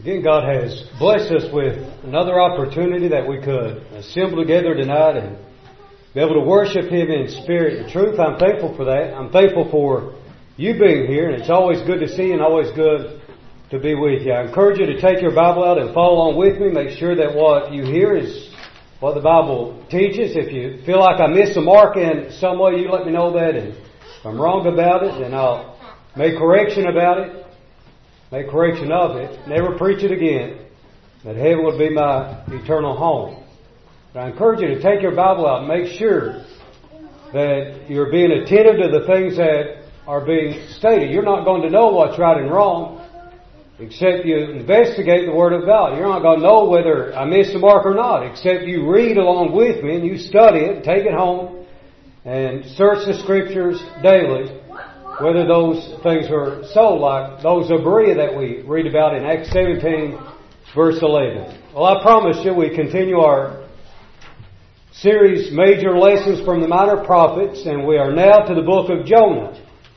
Again, God has blessed us with another opportunity that we could assemble together tonight and be able to worship Him in spirit and truth. I'm thankful for that. I'm thankful for you being here, and it's always good to see you and always good to be with you. I encourage you to take your Bible out and follow along with me. Make sure that what you hear is what the Bible teaches. If you feel like I missed the mark in some way, you let me know that, and if I'm wrong about it, then I'll make correction about it. Make correction of it. Never preach it again. That heaven would be my eternal home. But I encourage you to take your Bible out and make sure that you're being attentive to the things that are being stated. You're not going to know what's right and wrong except you investigate the Word of God. You're not going to know whether I missed the mark or not except you read along with me and you study it, take it home, and search the Scriptures daily. Whether those things are so, like those of Berea that we read about in Acts 17, verse 11. Well, I promise you we continue our series, Major Lessons from the Minor Prophets, and we are now to the book of Jonah.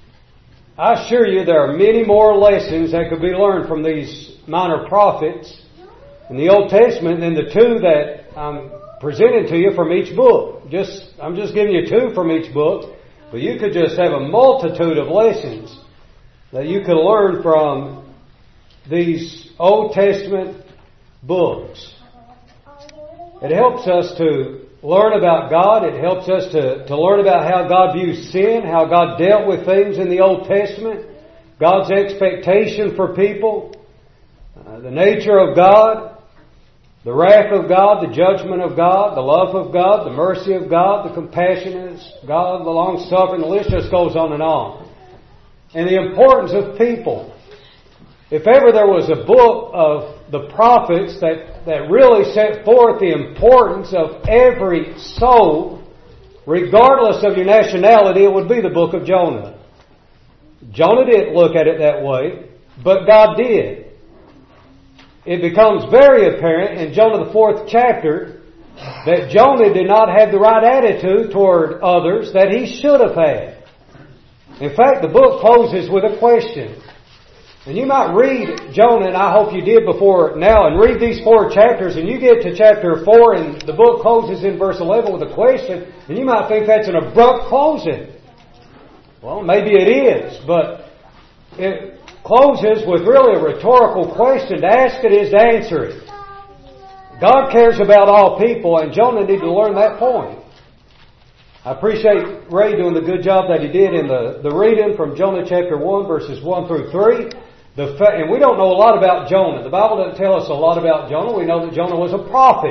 I assure you there are many more lessons that could be learned from these minor prophets in the Old Testament than the two that I'm presenting to you from each book. I'm just giving you two from each book. But you could just have a multitude of lessons that you could learn from these Old Testament books. It helps us to learn about God. It helps us to learn about how God views sin, how God dealt with things in the Old Testament, God's expectation for people, the nature of God, the wrath of God, the judgment of God, the love of God, the mercy of God, the compassionate God, the long-suffering. The list just goes on. And the importance of people. If ever there was a book of the prophets that really set forth the importance of every soul, regardless of your nationality, it would be the book of Jonah. Jonah didn't look at it that way, but God did. It becomes very apparent in Jonah the 4th chapter that Jonah did not have the right attitude toward others that he should have had. In fact, the book closes with a question. And you might read Jonah, and I hope you did before now, and read these 4 chapters, and you get to chapter 4, and the book closes in verse 11 with a question, and you might think that's an abrupt closing. Well, maybe it is, but it closes with really a rhetorical question. To ask it is to answer it. God cares about all people, and Jonah needed to learn that point. I appreciate Ray doing the good job that he did in the reading from Jonah chapter 1, verses 1 through 3. And we don't know a lot about Jonah. The Bible doesn't tell us a lot about Jonah. We know that Jonah was a prophet.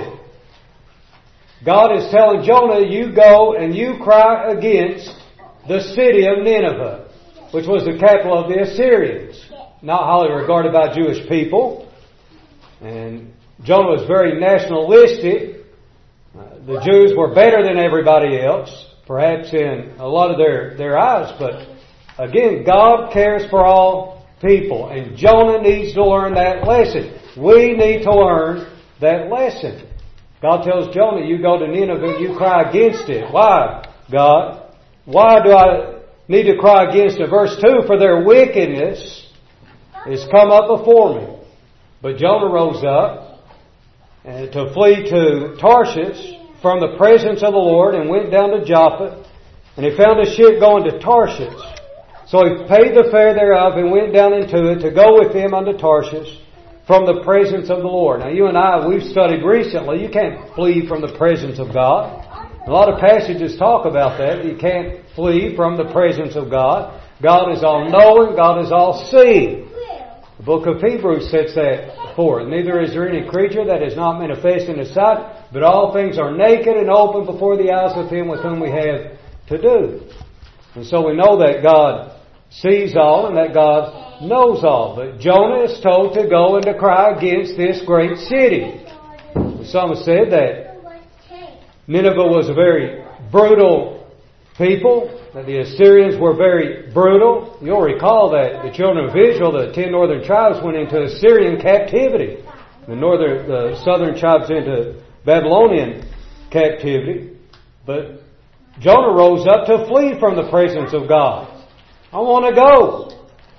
God is telling Jonah, you go and you cry against the city of Nineveh, which was the capital of the Assyrians. Not highly regarded by Jewish people. And Jonah was very nationalistic. The Jews were better than everybody else, perhaps in a lot of their eyes. But again, God cares for all people. And Jonah needs to learn that lesson. We need to learn that lesson. God tells Jonah, you go to Nineveh, you cry against it. Why, God? Why do I need to cry against it? Verse 2, for their wickedness is come up before me. But Jonah rose up to flee to Tarshish from the presence of the Lord and went down to Joppa. And he found a ship going to Tarshish. So he paid the fare thereof and went down into it to go with them unto Tarshish from the presence of the Lord. Now you and I, we've studied recently, you can't flee from the presence of God. A lot of passages talk about that. You can't flee from the presence of God. God is all-knowing. God is all-seeing. The book of Hebrews sets that forth. Neither is there any creature that is not manifest in His sight, but all things are naked and open before the eyes of Him with whom we have to do. And so we know that God sees all and that God knows all. But Jonah is told to go and to cry against this great city. The psalmist said that Nineveh was a very brutal people, that the Assyrians were very brutal. You'll recall that the children of Israel, the 10 northern tribes, went into Assyrian captivity. The southern tribes into Babylonian captivity. But Jonah rose up to flee from the presence of God. I want to go.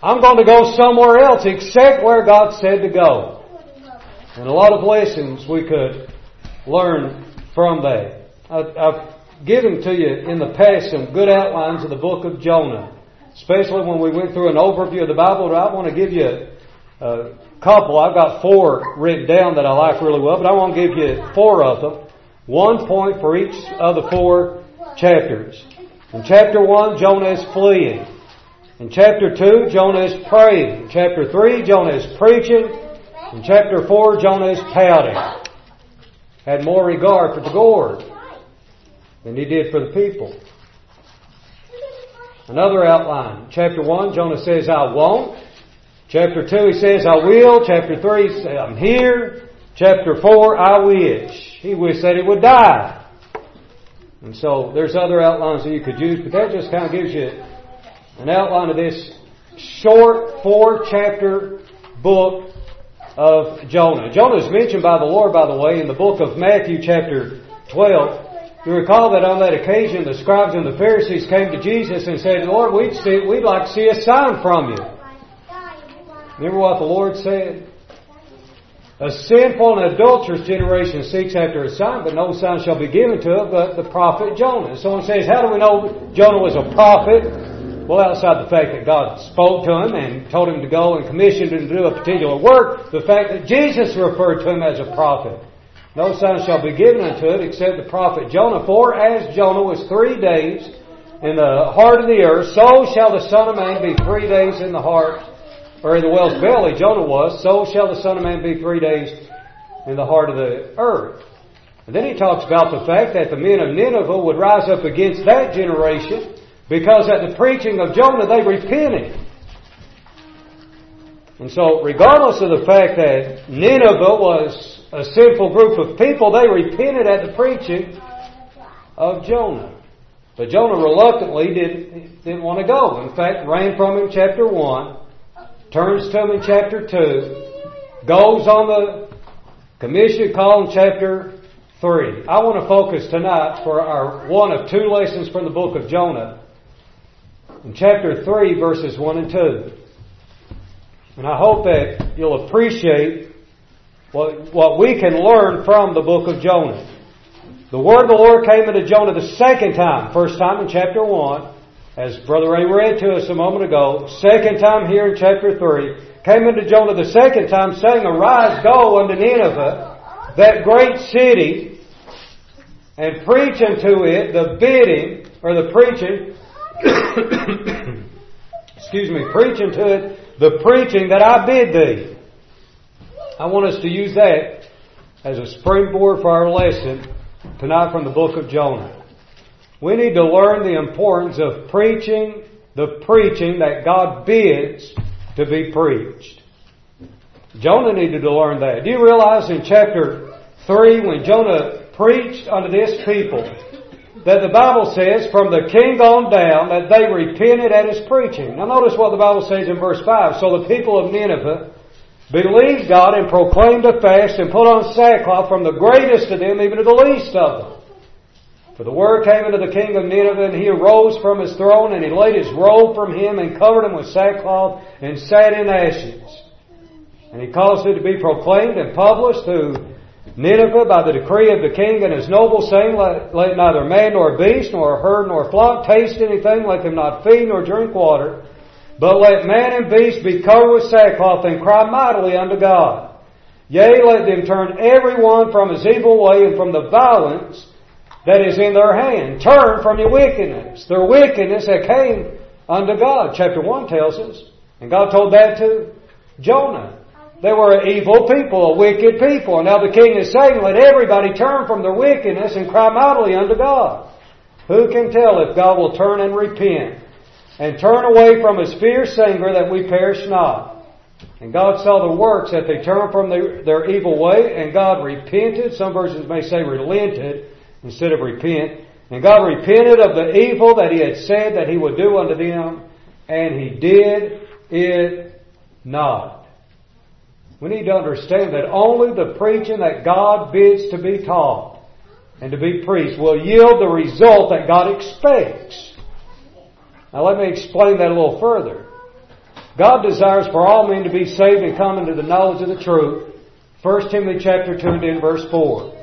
I'm going to go somewhere else except where God said to go. And a lot of lessons we could learn from that. I've given to you in the past some good outlines of the book of Jonah, especially when we went through an overview of the Bible. But I want to give you a couple. I've got 4 written down that I like really well, but I want to give you 4 of them. 1 point for each of the 4 chapters. In chapter 1, Jonah is fleeing. In chapter 2, Jonah is praying. In chapter 3, Jonah is preaching. In chapter 4, Jonah is pouting. Had more regard for the Lord than he did for the people. Another outline. Chapter 1, Jonah says, I won't. Chapter 2, he says, I will. Chapter 3, he says, I'm here. Chapter 4, I wish. He wished that he would die. And so there's other outlines that you could use, but that just kind of gives you an outline of this short 4-chapter book of Jonah. Jonah is mentioned by the Lord, by the way, in the book of Matthew chapter 12. You recall that on that occasion the scribes and the Pharisees came to Jesus and said, Lord, we'd like to see a sign from you. Remember what the Lord said? A sinful and adulterous generation seeks after a sign, but no sign shall be given to it but the prophet Jonah. Someone says, how do we know Jonah was a prophet? Well, outside the fact that God spoke to him and told him to go and commissioned him to do a particular work, the fact that Jesus referred to him as a prophet. No sign shall be given unto it except the prophet Jonah. For as Jonah was 3 days in the heart of the earth, so shall the Son of Man be 3 days in the heart, or in the whale's belly, Jonah was, so shall the Son of Man be 3 days in the heart of the earth. And then he talks about the fact that the men of Nineveh would rise up against that generation because at the preaching of Jonah they repented. And so regardless of the fact that Nineveh was a sinful group of people, they repented at the preaching of Jonah. But Jonah reluctantly didn't want to go. In fact, ran from him in chapter 1, turns to him in chapter 2, goes on the commission call in chapter 3. I want to focus tonight for our one of 2 lessons from the book of Jonah in chapter 3, verses 1 and 2. And I hope that you'll appreciate what we can learn from the book of Jonah. The word of the Lord came into Jonah the second time. First time in chapter 1, as Brother Ray read to us a moment ago. Second time here in chapter 3. Came into Jonah the second time, saying, Arise, go unto Nineveh, that great city, and preach unto it the bidding, or the preaching, preach unto it the preaching that I bid thee. I want us to use that as a springboard for our lesson tonight from the book of Jonah. We need to learn the importance of preaching the preaching that God bids to be preached. Jonah needed to learn that. Do you realize in chapter 3 when Jonah preached unto this people that the Bible says from the king on down that they repented at his preaching? Now notice what the Bible says in verse 5. So the people of Nineveh believed God and proclaimed a fast and put on sackcloth from the greatest of them even to the least of them. For the word came unto the king of Nineveh, and he arose from his throne, and he laid his robe from him, and covered him with sackcloth, and sat in ashes. And he caused it to be proclaimed and published through Nineveh by the decree of the king and his nobles, saying, Let neither man nor beast, nor herd nor flock taste anything, let them not feed nor drink water, but let man and beast be covered with sackcloth, and cry mightily unto God. Yea, let them turn every one from his evil way, and from the violence that is in their hand. Turn from your wickedness. Their wickedness that came unto God. Chapter 1 tells us. And God told that to Jonah. They were an evil people, a wicked people. And now the king is saying, let everybody turn from their wickedness and cry mightily unto God. Who can tell if God will turn and repent and turn away from His fierce anger that we perish not? And God saw the works that they turned from their evil way, and God repented. Some versions may say relented instead of repent. And God repented of the evil that He had said that He would do unto them, and He did it not. We need to understand that only the preaching that God bids to be taught and to be preached will yield the result that God expects. Now let me explain that a little further. God desires for all men to be saved and come into the knowledge of the truth. 1 Timothy chapter 2 and in verse 4.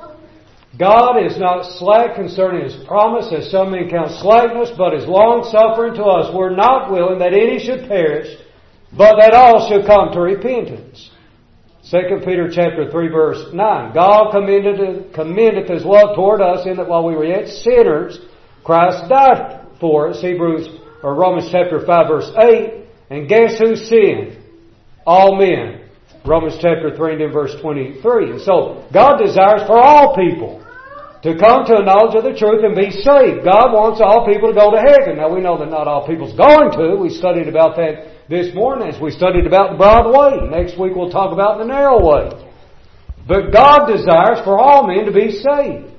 God is not slack concerning His promise, as some men count slackness, but is long-suffering to us. We're not willing that any should perish, but that all should come to repentance. 2 Peter chapter 3 verse 9. God commendeth His love toward us in that while we were yet sinners, Christ died for us. Romans chapter 5 verse 8. And guess who sinned? All men. Romans chapter 3 and in verse 23. And so, God desires for all people to come to a knowledge of the truth and be saved. God wants all people to go to heaven. Now we know that not all people's going to. We studied about that this morning as we studied about the broad way. Next week we'll talk about the narrow way. But God desires for all men to be saved.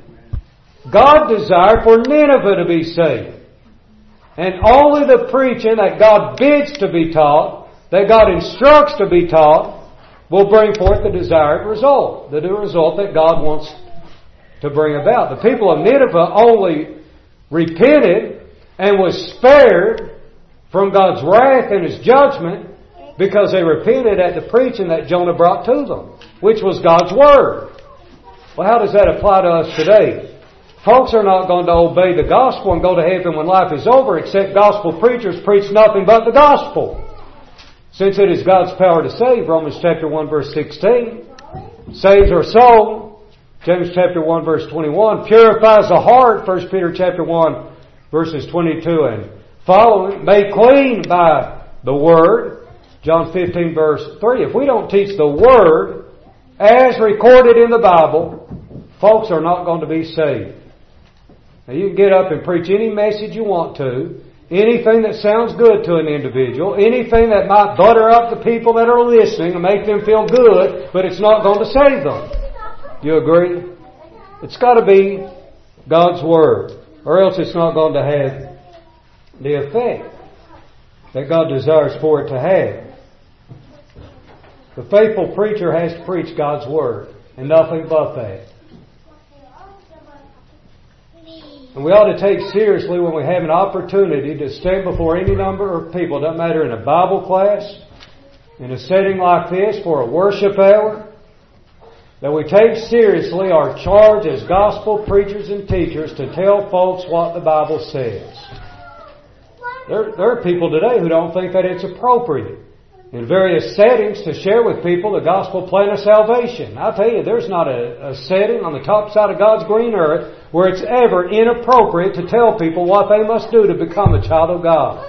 God desired for Nineveh to be saved. And only the preaching that God bids to be taught, that God instructs to be taught, will bring forth the desired result. The result that God wants to bring about. The people of Nineveh only repented and was spared from God's wrath and His judgment because they repented at the preaching that Jonah brought to them, which was God's Word. Well, how does that apply to us today? Folks are not going to obey the gospel and go to heaven when life is over, except gospel preachers preach nothing but the gospel. Since it is God's power to save, Romans chapter 1 verse 16, saves our soul, James chapter 1 verse 21, purifies the heart, 1 Peter chapter 1 verses 22 and following, made clean by the Word, John 15 verse 3. If we don't teach the Word as recorded in the Bible, folks are not going to be saved. Now you can get up and preach any message you want to, anything that sounds good to an individual, anything that might butter up the people that are listening and make them feel good, but it's not going to save them. You agree? It's got to be God's Word, or else it's not going to have the effect that God desires for it to have. The faithful preacher has to preach God's Word, and nothing but that. And we ought to take seriously when we have an opportunity to stand before any number of people, it doesn't matter in a Bible class, in a setting like this for a worship hour, that we take seriously our charge as gospel preachers and teachers to tell folks what the Bible says. There are people today who don't think that it's appropriate in various settings to share with people the gospel plan of salvation. I'll tell you, there's not a setting on the top side of God's green earth where it's ever inappropriate to tell people what they must do to become a child of God.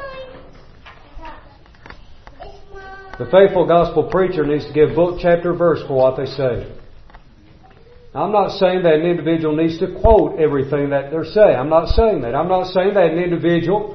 The faithful gospel preacher needs to give book, chapter, verse for what they say. Now, I'm not saying that an individual needs to quote everything that they're saying. I'm not saying that. I'm not saying that an individual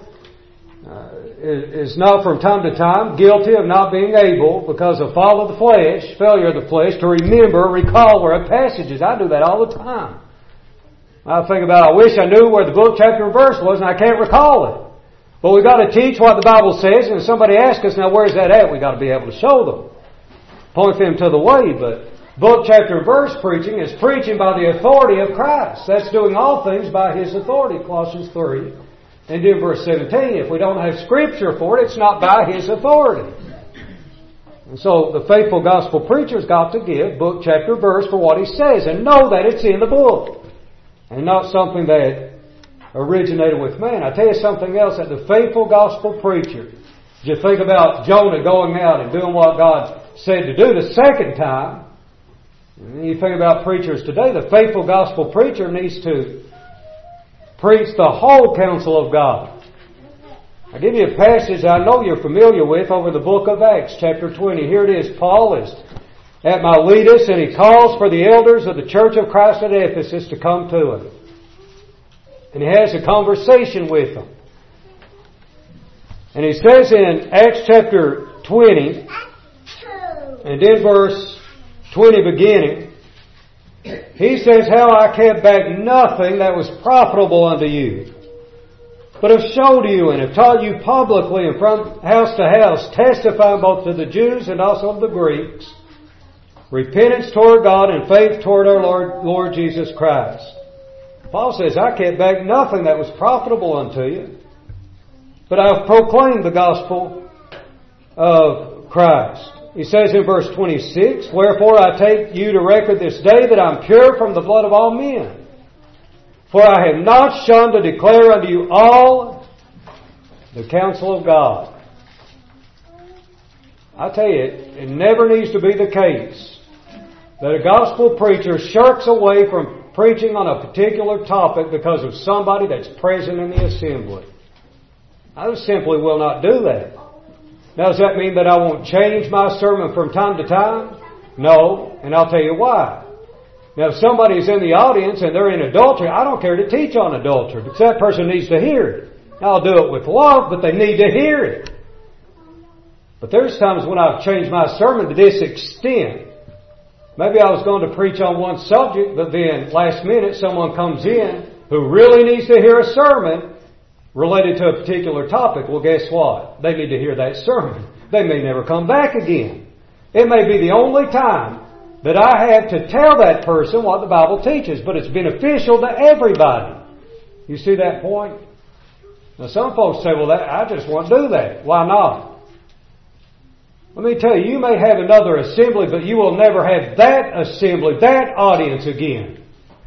is not from time to time guilty of not being able, because of failure of the flesh, to remember, recall where a passage is. I do that all the time. I think about, I wish I knew where the book, chapter, and verse was, and I can't recall it. But we've got to teach what the Bible says, and if somebody asks us, now where's that at? We've got to be able to show them. Point them to the way, but book, chapter, and verse preaching is preaching by the authority of Christ. That's doing all things by His authority, Colossians 3. And in verse 17, if we don't have Scripture for it, it's not by His authority. And so the faithful gospel preacher's got to give book, chapter, verse for what he says, and know that it's in the book, and not something that originated with man. I tell you something else, that the faithful gospel preacher, as you think about Jonah going out and doing what God said to do the second time, and you think about preachers today, the faithful gospel preacher needs to preach the whole counsel of God. I'll give you a passage I know you're familiar with over the book of Acts, chapter 20. Here it is. Paul is at Miletus, and he calls for the elders of the church of Christ at Ephesus to come to him. And he has a conversation with them. And he says in Acts chapter 20, and in verse 20 beginning, he says, how I kept back nothing that was profitable unto you, but have showed you and have taught you publicly and from house to house, testifying both to the Jews and also to the Greeks, repentance toward God and faith toward our Lord Jesus Christ. Paul says, I kept back nothing that was profitable unto you, but I have proclaimed the gospel of Christ. He says in verse 26, "Wherefore I take you to record this day that I'm pure from the blood of all men. For I have not shunned to declare unto you all the counsel of God." I tell you, it never needs to be the case that a gospel preacher shirks away from preaching on a particular topic because of somebody that's present in the assembly. I just simply will not do that. Now, does that mean that I won't change my sermon from time to time? No, and I'll tell you why. Now, if somebody is in the audience and they're in adultery, I don't care to teach on adultery because that person needs to hear it. Now, I'll do it with love, but they need to hear it. But there's times when I've changed my sermon to this extent. Maybe I was going to preach on one subject, but then last minute someone comes in who really needs to hear a sermon related to a particular topic. Well, guess what? They need to hear that sermon. They may never come back again. It may be the only time that I have to tell that person what the Bible teaches, but it's beneficial to everybody. You see that point? Now some folks say, well, I just won't do that. Why not? Let me tell you, you may have another assembly, but you will never have that assembly, that audience again.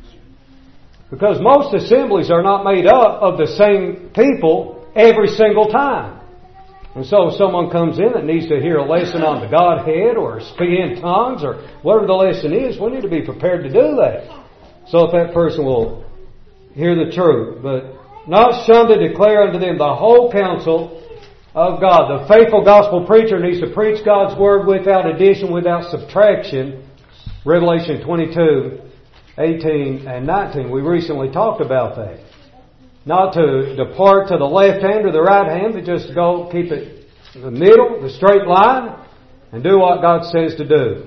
Because most assemblies are not made up of the same people every single time. And so if someone comes in that needs to hear a lesson on the Godhead or speak in tongues or whatever the lesson is, we need to be prepared to do that. So if that person will hear the truth. But not shunned to declare unto them the whole counsel of God. The faithful gospel preacher needs to preach God's Word without addition, without subtraction. Revelation 22, 18 and 19. We recently talked about that. Not to depart to the left hand or the right hand, but just to go keep it in the middle, the straight line, and do what God says to do.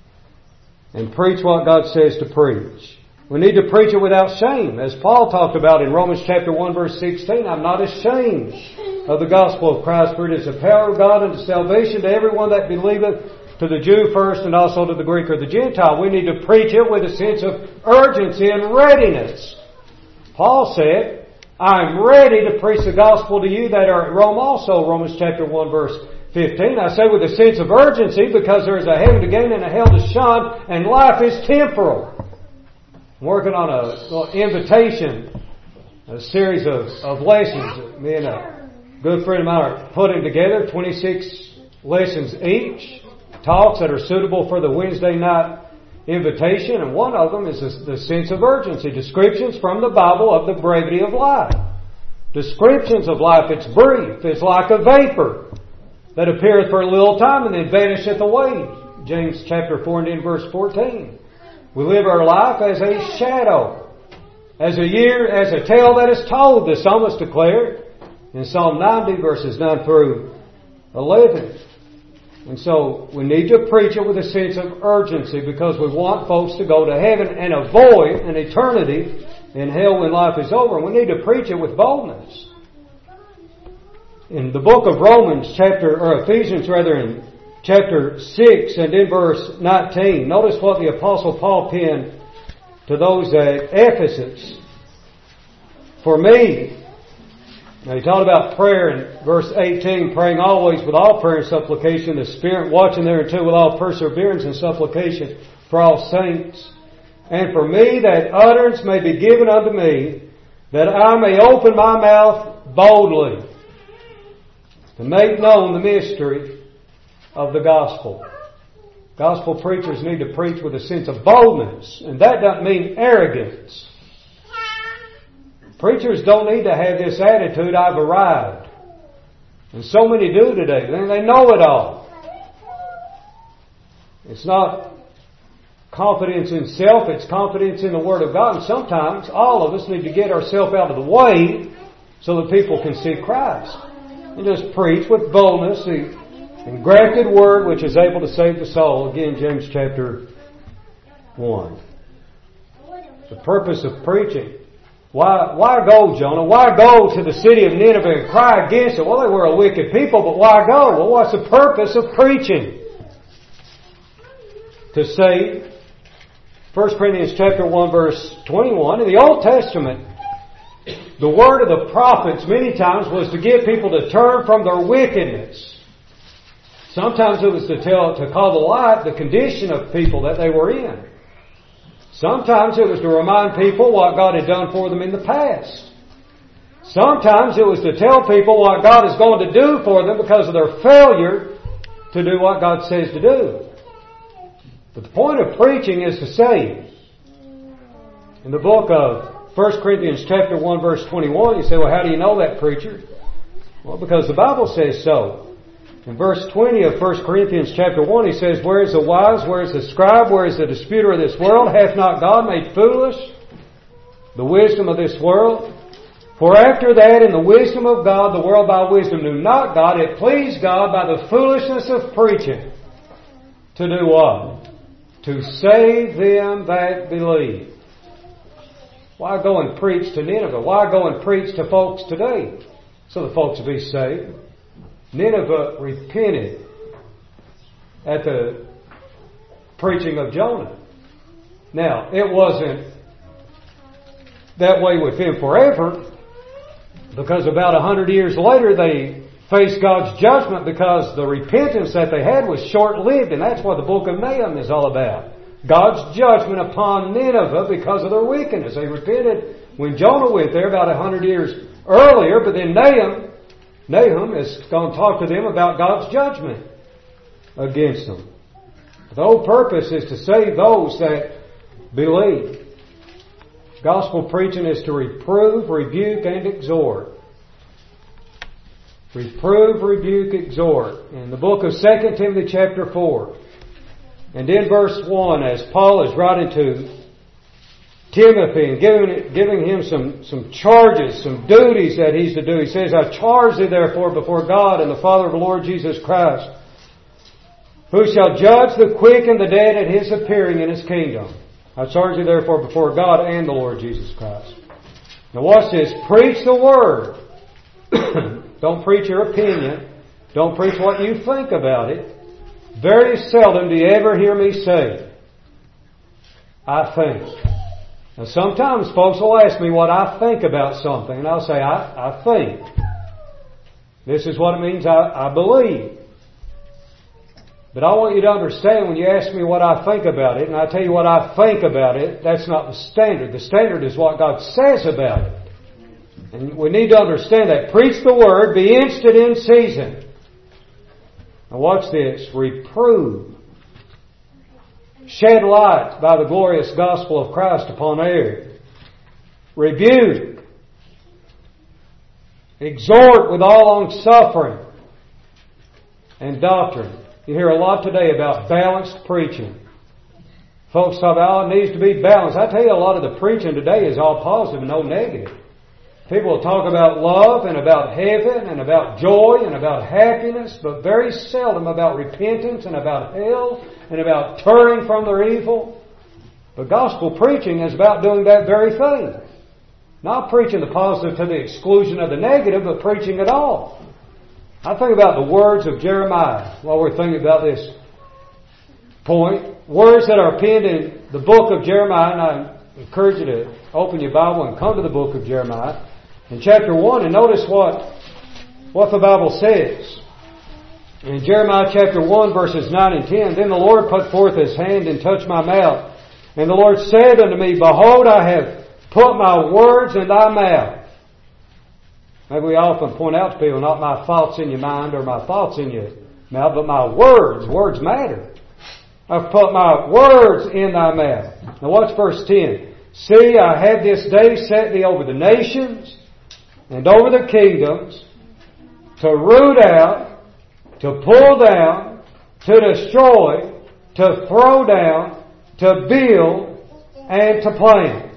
And preach what God says to preach. We need to preach it without shame. As Paul talked about in Romans chapter 1 verse 16, I'm not ashamed of the gospel of Christ, for it is the power of God unto salvation to everyone that believeth, to the Jew first and also to the Greek or the Gentile. We need to preach it with a sense of urgency and readiness. Paul said, I'm ready to preach the gospel to you that are at Rome also, Romans chapter 1 verse 15. I say with a sense of urgency because there is a heaven to gain and a hell to shun, and life is temporal. I'm working on an invitation, a series of lessons. Me and a good friend of mine are putting together 26 lessons each, talks that are suitable for the Wednesday night invitation, and one of them is the sense of urgency. Descriptions from the Bible of the brevity of life. Descriptions of life, it's brief. It's like a vapor that appeareth for a little time and then vanisheth away. James chapter 4 and in verse 14. We live our life as a shadow, as a tale that is told, the psalmist declared in Psalm 90 verses 9 through 11. And so we need to preach it with a sense of urgency because we want folks to go to heaven and avoid an eternity in hell when life is over. And we need to preach it with boldness. In the book of Ephesians in chapter 6 and in verse 19, notice what the Apostle Paul penned to those at Ephesus. For me, now he talked about prayer in verse 18, praying always with all prayer and supplication, the Spirit watching thereunto with all perseverance and supplication for all saints. And for me that utterance may be given unto me, that I may open my mouth boldly to make known the mystery of the gospel. Gospel preachers need to preach with a sense of boldness, and that doesn't mean arrogance. Preachers don't need to have this attitude, I've arrived. And so many do today. They know it all. It's not confidence in self, it's confidence in the Word of God. And sometimes all of us need to get ourselves out of the way so that people can see Christ. And just preach with boldness the engrafted Word which is able to save the soul. Again, James chapter 1. The purpose of preaching. Why go, Jonah? Why go to the city of Nineveh and cry against it? Well, they were a wicked people, but why go? Well, what's the purpose of preaching? To save. 1 Corinthians chapter 1 verse 21. In the Old Testament, the word of the prophets many times was to get people to turn from their wickedness. Sometimes it was to call to light the condition of people that they were in. Sometimes it was to remind people what God had done for them in the past. Sometimes it was to tell people what God is going to do for them because of their failure to do what God says to do. But the point of preaching is to save. In the book of 1 Corinthians chapter 1 verse 21, you say, well, how do you know that, preacher? Well, because the Bible says so. In verse 20 of 1 Corinthians chapter 1, he says, where is the wise, where is the scribe, where is the disputer of this world? Hath not God made foolish the wisdom of this world? For after that, in the wisdom of God, the world by wisdom knew not God. It pleased God by the foolishness of preaching to do what? To save them that believe. Why go and preach to Nineveh? Why go and preach to folks today? So the folks will be saved. Nineveh repented at the preaching of Jonah. Now, it wasn't that way with them forever, because about 100 years later they faced God's judgment because the repentance that they had was short-lived, and that's what the book of Nahum is all about. God's judgment upon Nineveh because of their wickedness. They repented when Jonah went there about 100 years earlier, but then Nahum is going to talk to them about God's judgment against them. The whole purpose is to save those that believe. Gospel preaching is to reprove, rebuke, and exhort. Reprove, rebuke, exhort. In the book of 2 Timothy chapter 4, and in verse 1, as Paul is writing to Timothy and giving him some charges, some duties that he's to do, he says, I charge thee therefore before God and the Father of the Lord Jesus Christ, who shall judge the quick and the dead at His appearing in His kingdom. I charge thee therefore before God and the Lord Jesus Christ. Now watch this. Preach the Word. Don't preach your opinion. Don't preach what you think about it. Very seldom do you ever hear me say, I think. Now sometimes folks will ask me what I think about something, and I'll say, I think. This is what it means, I believe. But I want you to understand, when you ask me what I think about it, and I tell you what I think about it, that's not the standard. The standard is what God says about it. And we need to understand that. Preach the Word, be instant in season. Now watch this. Reprove. Shed light by the glorious gospel of Christ upon error. Rebuke. Exhort with all long suffering and doctrine. You hear a lot today about balanced preaching. Folks talk about, it needs to be balanced. I tell you, a lot of the preaching today is all positive and no negative. People will talk about love and about heaven and about joy and about happiness, but very seldom about repentance and about hell and about turning from their evil. But gospel preaching is about doing that very thing. Not preaching the positive to the exclusion of the negative, but preaching it all. I think about the words of Jeremiah while we're thinking about this point. Words that are penned in the book of Jeremiah, and I encourage you to open your Bible and come to the book of Jeremiah in chapter 1 and notice what the Bible says. In Jeremiah chapter 1 verses 9 and 10, Then the Lord put forth His hand and touched my mouth. And the Lord said unto me, Behold, I have put my words in thy mouth. Maybe we often point out to people, not my thoughts in your mind or my thoughts in your mouth, but my words. Words matter. I've put my words in thy mouth. Now watch verse 10. See, I have this day set thee over the nations and over the kingdoms, to root out, to pull down, to destroy, to throw down, to build, and to plant.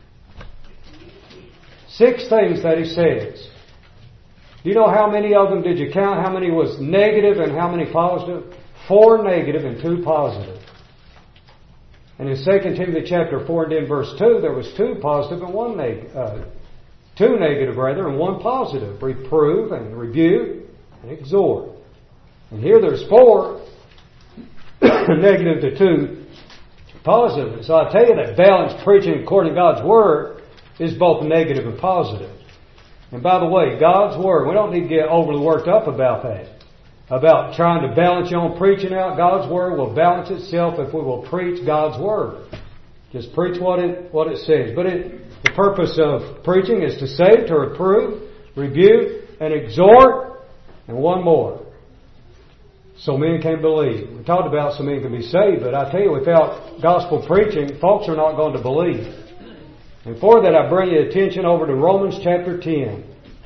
6 things that He says. Do you know how many of them did you count? How many was negative and how many positive? 4 negative and 2 positive. And in 2 Timothy chapter 4 and in verse 2, there was 2 positive and 1 negative. 2 negative rather and 1 positive. Reprove and rebuke and exhort. And here there's 4 negative to 2 positive. So I tell you that balanced preaching according to God's Word is both negative and positive. And by the way, God's Word, we don't need to get overly worked up about that. about trying to balance your own preaching out. God's Word will balance itself if we will preach God's Word. Just preach what it says. But the purpose of preaching is to save, to reprove, rebuke, and exhort, and one more. So men can believe. We talked about so men can be saved, but I tell you, without gospel preaching, folks are not going to believe. And for that, I bring your attention over to Romans chapter 10.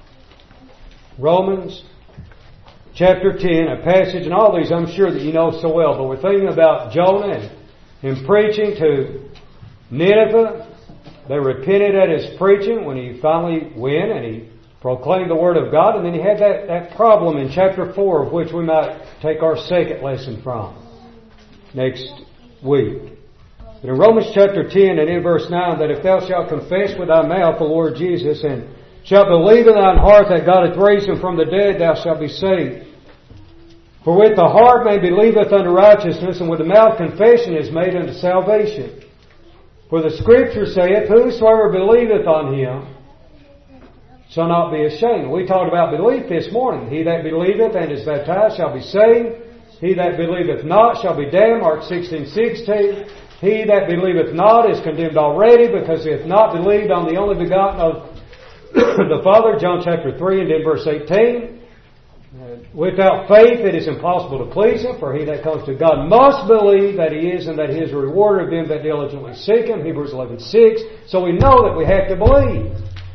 Romans chapter 10, a passage, and all these I'm sure that you know so well, but we're thinking about Jonah and him preaching to Nineveh. They repented at his preaching when he finally went and he proclaimed the Word of God. And then he had that problem in chapter 4, of which we might take our second lesson from next week. But in Romans chapter 10 and in verse 9, that if thou shalt confess with thy mouth the Lord Jesus, and shalt believe in thine heart that God hath raised him from the dead, thou shalt be saved. For with the heart man believeth unto righteousness, and with the mouth confession is made unto salvation. For the Scripture saith, whosoever believeth on him shall not be ashamed. We talked about belief this morning. He that believeth and is baptized shall be saved. He that believeth not shall be damned. Mark 16:16. He that believeth not is condemned already, because he hath not believed on the only begotten of the Father. John chapter 3 and then verse 18. Without faith it is impossible to please Him, for he that comes to God must believe that He is, and that He is a rewarder of them that diligently seek Him. Hebrews 11:6. So we know that we have to believe.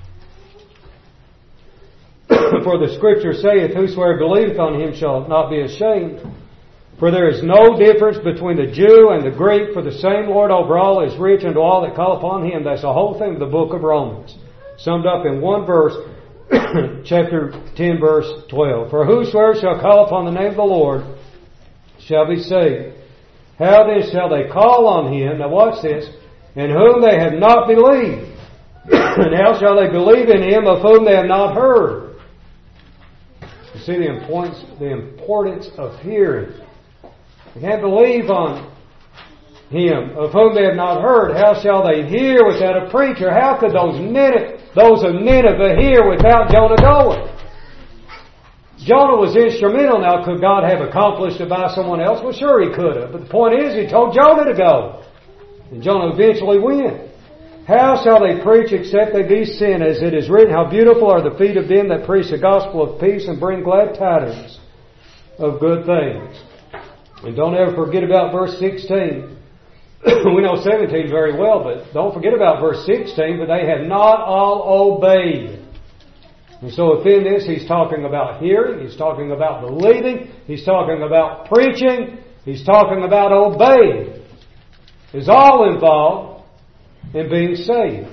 For the Scripture saith, whosoever believeth on Him shall not be ashamed. For there is no difference between the Jew and the Greek, for the same Lord over all is rich unto all that call upon Him. That's the whole thing of the book of Romans, summed up in one verse, chapter 10, verse 12. For whosoever shall call upon the name of the Lord shall be saved. How then shall they call on Him, now watch this, in whom they have not believed? And how shall they believe in Him of whom they have not heard? You see the importance of hearing. They can't believe on Him of whom they have not heard. How shall they hear without a preacher? How could those of Nineveh hear without Jonah going? Jonah was instrumental. Now, could God have accomplished it by someone else? Well, sure He could have. But the point is, He told Jonah to go. And Jonah eventually went. How shall they preach except they be sent? As it is written, how beautiful are the feet of them that preach the gospel of peace and bring glad tidings of good things. And don't ever forget about verse 16. We know 17 very well, but don't forget about verse 16. But they have not all obeyed. And so within this, he's talking about hearing, he's talking about believing, he's talking about preaching, he's talking about obeying. It's all involved in being saved.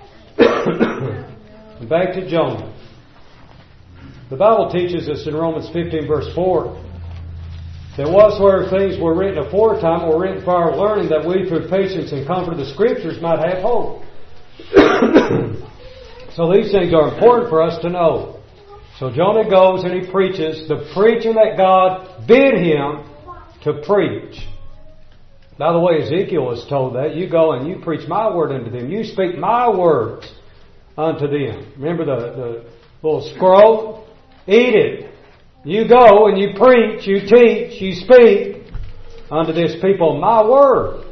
And back to Jonah. The Bible teaches us in Romans 15 verse 4 that whatsoever things were written aforetime were written for our learning, that we through patience and comfort of the Scriptures might have hope. So these things are important for us to know. So Jonah goes and he preaches the preaching that God bid him to preach. By the way, Ezekiel was told that. You go and you preach my word unto them. You speak my words unto them. Remember the little scroll? Eat it. You go and you preach, you teach, you speak unto this people my word.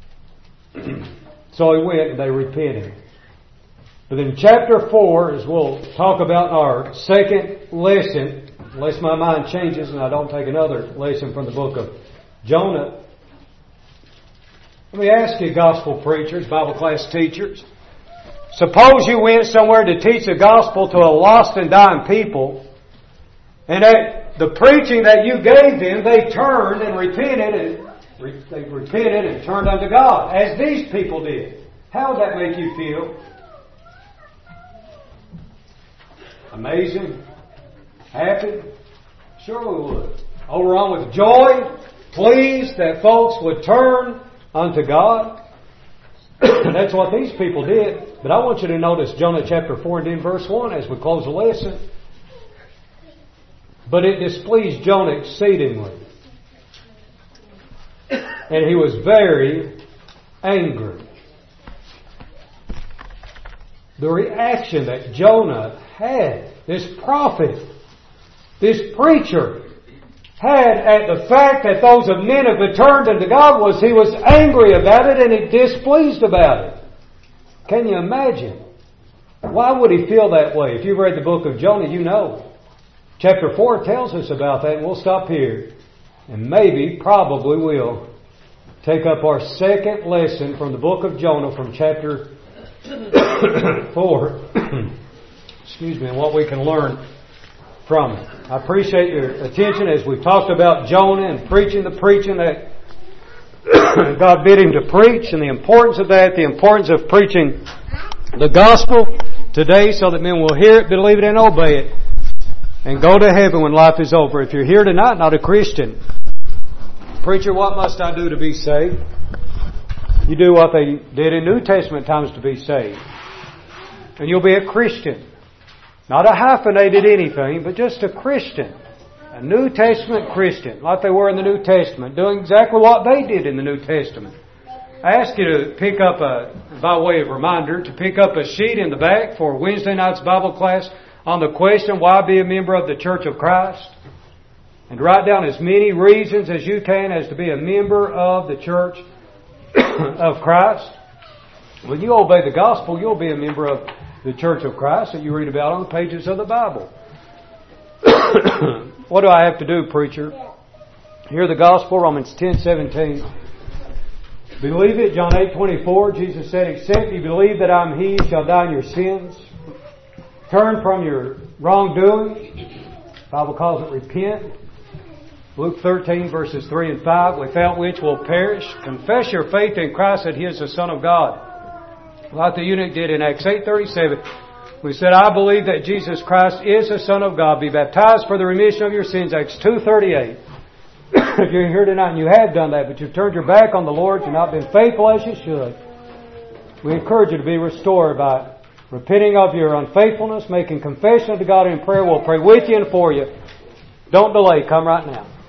So he went and they repented. But in chapter 4, as we'll talk about in our second lesson, unless my mind changes and I don't take another lesson from the book of Jonah, let me ask you, gospel preachers, Bible class teachers, suppose you went somewhere to teach the gospel to a lost and dying people, and at the preaching that you gave them, they turned and repented, and turned unto God, as these people did. How would that make you feel? Amazing? Happy? Sure we would. Overrun with joy, pleased that folks would turn unto God. That's what these people did. But I want you to notice Jonah chapter 4 and then verse 1 as we close the lesson. But it displeased Jonah exceedingly, and he was very angry. The reaction that Jonah had, this prophet, this preacher, had at the fact that those of men have been turned unto God was he was angry about it and he displeased about it. Can you imagine? Why would he feel that way? If you've read the book of Jonah, you know. Chapter 4 tells us about that, and we'll stop here. And maybe, probably will, take up our second lesson from the book of Jonah from chapter 4. Excuse me, and what we can learn from it. I appreciate your attention as we've talked about Jonah and preaching the preaching that God bid him to preach, and the importance of that, the importance of preaching the gospel today so that men will hear it, believe it, and obey it, and go to heaven when life is over. If you're here tonight, not a Christian, preacher, what must I do to be saved? You do what they did in New Testament times to be saved. And you'll be a Christian. Not a hyphenated anything, but just a Christian. A New Testament Christian, like they were in the New Testament, doing exactly what they did in the New Testament. I ask you to pick up by way of reminder, to pick up a sheet in the back for Wednesday night's Bible class on the question, why be a member of the Church of Christ? And write down as many reasons as you can as to be a member of the Church of Christ. When you obey the gospel, you'll be a member of the Church of Christ that you read about on the pages of the Bible. What do I have to do, preacher? Hear the gospel, Romans 10:17. Believe it, John 8:24. Jesus said, except you believe that I'm He, you shall die in your sins. Turn from your wrongdoing. The Bible calls it repent. Luke 13 verses 3 and 5. Without which will perish. Confess your faith in Christ that He is the Son of God. Like the eunuch did in Acts 8:37. We said, I believe that Jesus Christ is the Son of God. Be baptized for the remission of your sins. Acts 2:38. If you're here tonight and you have done that, but you've turned your back on the Lord, you've not been faithful as you should, we encourage you to be restored by repenting of your unfaithfulness, making confession to God in prayer. We'll pray with you and for you. Don't delay. Come right now.